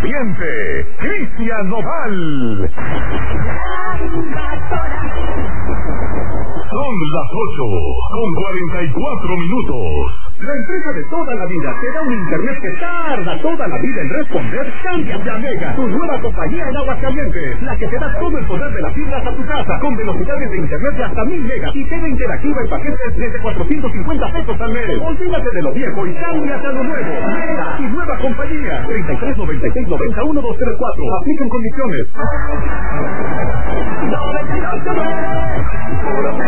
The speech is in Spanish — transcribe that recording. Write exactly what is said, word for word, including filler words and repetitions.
Aguascalientes, Cristian Nodal. Son las ocho con cuarenta y cuatro minutos. La empresa de toda la vida te da un internet que tarda toda la vida en responder. Cámbiate a Mega, tu nueva compañía en Aguascalientes, la que te da todo el poder de las fibras a tu casa, con velocidades de internet de hasta mil megas y T V interactiva en paquetes desde cuatrocientos cincuenta pesos al mes. Olvídate de lo viejo y cámbiate a lo nuevo. Mega, tu nueva compañía. treinta y tres noventa y seis noventa uno dos tres cuatro. Aplican condiciones.